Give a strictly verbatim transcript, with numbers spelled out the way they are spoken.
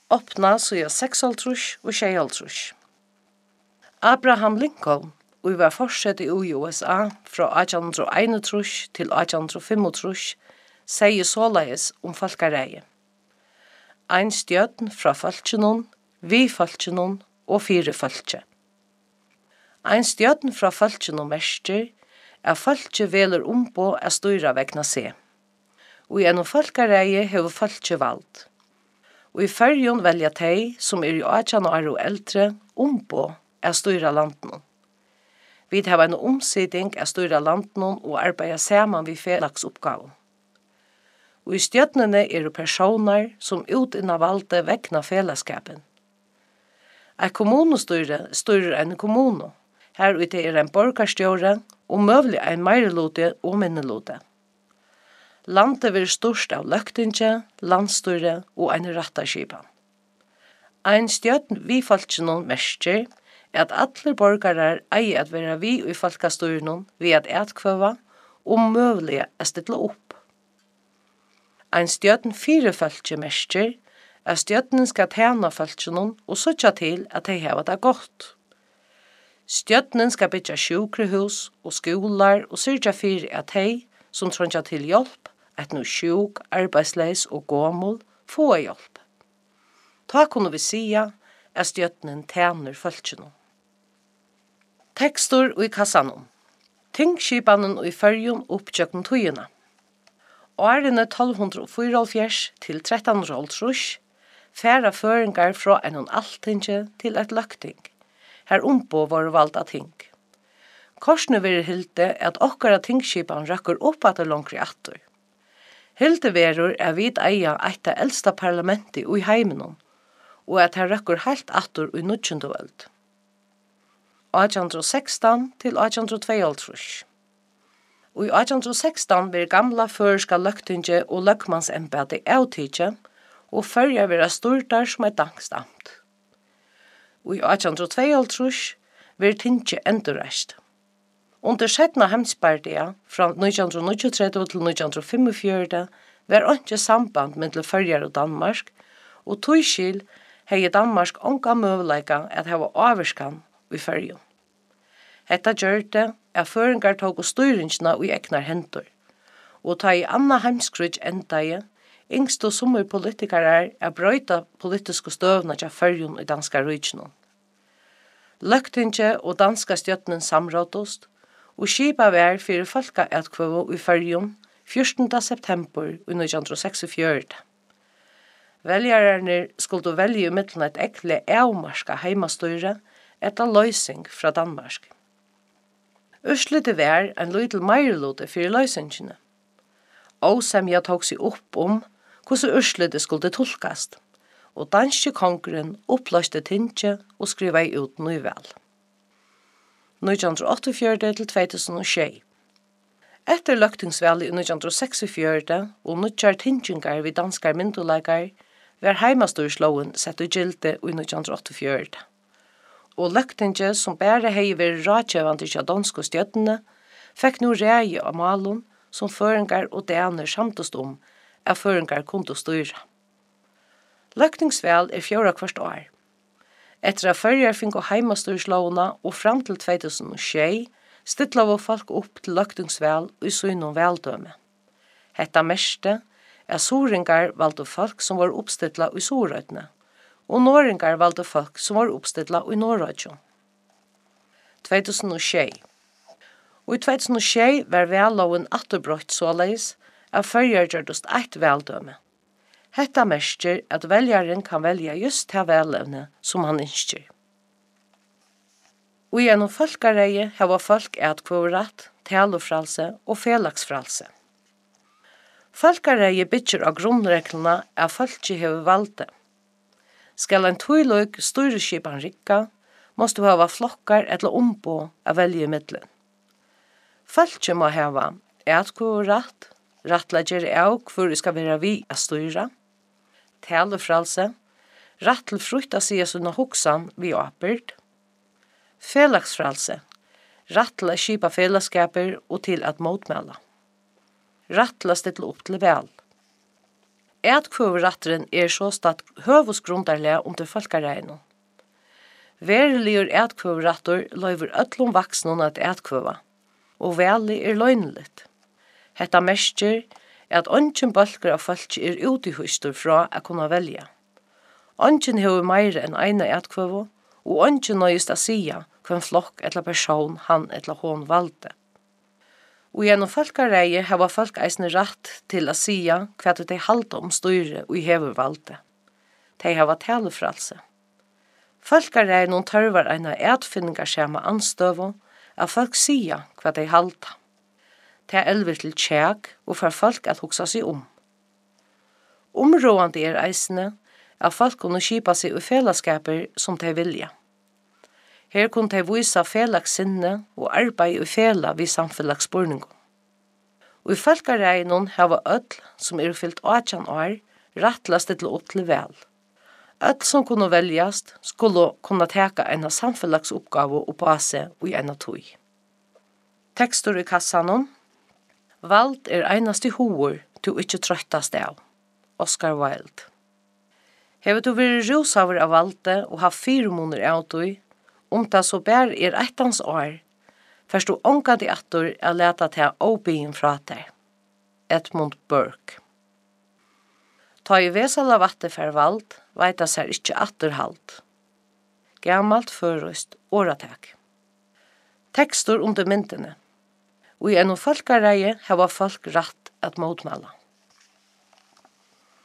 Åpna sida seksoghálvtrýss og sjeyoghálvtrýss. Abraham Lincoln, og var forsett i U S A fra átjan hundrað og einogtrýss til átjan hundrað og fimmogtrýss, sier såleis om folkarægi. Ein stjørn fra folkjennom, vi folkjennom og fire folkje. Ein stjørn fra folkjennom merker at folkje veler ombå å styra vegna seg. Og i en folkarægi hever folkje vald. Og i Føroyum velja tei som er i átjan år og eldre ombå å styra landen. Vi har en omsidning å styra landen og arbeida saman vi felagsoppgaven. Og i stjørnene er det personer som utinna valde vegna felaskapen. Ein kommunestyre styrer en kommune. Her ute er en borgarstjóre og møvlig en meirelote og minnelote. Landet vil størst av løgtinge, landstyre og en rattaskipan. Ein stjørn vi folkjennom merker er at alle borgarar eier at være vi i folkastyrenen ved at etkvøva og møvlig å stille opp. Ein stjørn fire folkje merker at stjørnen skal tjene folkjennom og søtja til at de har det godt. Stjørnen skal bytja sjukrehus og skolar og sørja for at de som trønger til hjelp, at nå sjuk, arbeidsleis og gåmål, få hjelp. Ta kunne vi sia at stjørnen tjener folkjennom. Tekstur og i kassanon. Tingskipanen og i Føroyum opptjøkken tøyene. Årene tolv hundrað og fýraoghálvfjerðs til trettan hundrað og hálvtrýss færa føringar fra en alltinge til et løgting. Her ombå var valgt av ting. Korsene vil hilde at okkara tingskipan røkker opp at det langre atter. Hilde verur er vid eia eit av eldsta parlamenti ui heimenon, og at her røkker helt atter ui nutjundu veld. átjan hundrað og sekstan til átjan hundrað og tveyoghálvtrýss. Og i átjan hundrað og sekstan vil gamla føreska løgtinge og løgmannsembete avtidje, og førjar vera styrtar som er dankstamt. Og i átjan hundrað og tveyoghálvtrýss vil tinge endurreist. Under setna heimsbardia, fra nítjan hundrað og níggjuogtretivu til nítjan hundrað og fimmogfjøruti, var ikke samband mellom Føroyar og Danmark, og tøyskil hei Danmark onga møvleika at hava avverskan i Føroyum. Hetta gjørte at føringar tók og styringina i egnar hendur, og ta i anna heimskrydd endaie, yngst og summer politikarar er brøyta politiske støvna til Føroyum i danska rujtjene. Løgtinge og danska stjøtnen samrådost, og skipa vær fyrir folka etkvøvo i Føroyum fjortanda september i nítjan hundrað og seksogfjøruti. Veljarerne skulle velge mittlen et ekle avmarska heimastyre etter løysing fra Danmark. Ørslytte vær en lydel meirelote fyrir løysingene. Åsemja tók seg opp om hvordan ørslytte skulle tolkast, og danske kongren oppløste tinge og skriva ut nyvel. nítjan hundrað og áttaogfjøruti til tvö þúsund og sjey. Etter løgtingsvalget i nítjan hundrað og seksogfjøruti og nutjar tingingar vid danskar mynduleikar var heimastyrslåen sett i gilde i nítjan hundrað og áttaogfjøruti. Og løgtinge som bare hei vært rådgjøvande til danske stjøttene, fikk nå reie av malen som føringar og daner samtast om at føringar kunne styra. Løgtingsval er fjóra kvart år. Etter at førjar finko heimastyrslåna og fram til tvö þúsund og sjey stilla var folk opp til løgtingsval i synum veldøme. Hetta meste er soringar valgte folk som var oppstilla i Sorøytene, og norringar valgte folk som var oppstilla i Norrøytjon. tvö þúsund og sjey. Og i tvö þúsund og sjey var velloven atterbrøtt såleis at førjar gjørdust eit veldøme. Hetta merker at veljaren kan velja just det velevne som han ønsker. Og gjennom folkareie hava folk etkvøvratt, talefralse og felagsfralse. Folkareie bytjer av grunnreglene av folket hever valde. Skal en tøyløg styreskipan rikka, måste hava flokkar eller ombå av velje middelen. Folket må hava etkvøvratt, rattlegger av hvor det skal være vi å styra, talefralse, rett til frukt å si sånne hoksan vi åpert, felagsfralse, rett til å skipa felaskaper og til at motmela, rett til å stille opp til vel. Etkvøveratteren er så statt høvusgrundarlega under folkareino. Veriligur etkvøverattur loiver öllum vaksnum at etkvøva, og veli er løgneligt. Hetta merkir at ongin bølkur av fólki er utihustur fra at kunna velja. Ongin hevur meira enn eina etkvøvu, og ongin nøyist að sia hvem flokk eller person han eller hon valde. Og gjennom folkareie hava folk eisne rætt til að sia hvat de halda om styre og hevur valde. Tei hava talefralse. Folkareie nun tørvar eina etfinningarsama anstøvu at folk sia hva de halda. Det er elver til tjek og for folk at hugsa seg om. Områdande er eisne at folk kunne skipa seg i fellesskaper som de vilja. Her kunne de visa felagssinne og arbeid i fela vid samfellagsspurningum. Og i folkareinon hava öll som er fyllt atjan år rattla stilla upp til vel. Öll som kunne veljast skulle kunna teka eina samfellagsuppgave oppa seg og i eina tøy. Tekstur i kassanon. Vald er einasti hoer du ikkje trøttast av. Oscar Wilde. Hever du vært rusaver av valde og haft fire måneder av tøy, om det så bær er ettans år, først du ångad i attor er leta til åbyen fra deg. Edmund Burke. Ta i vesala vatte for vald, veita seg ikkje atterhald. Gammalt førrøst åratek. Tekstur under myndene. Og i en folkareie hava folk rætt at motmala.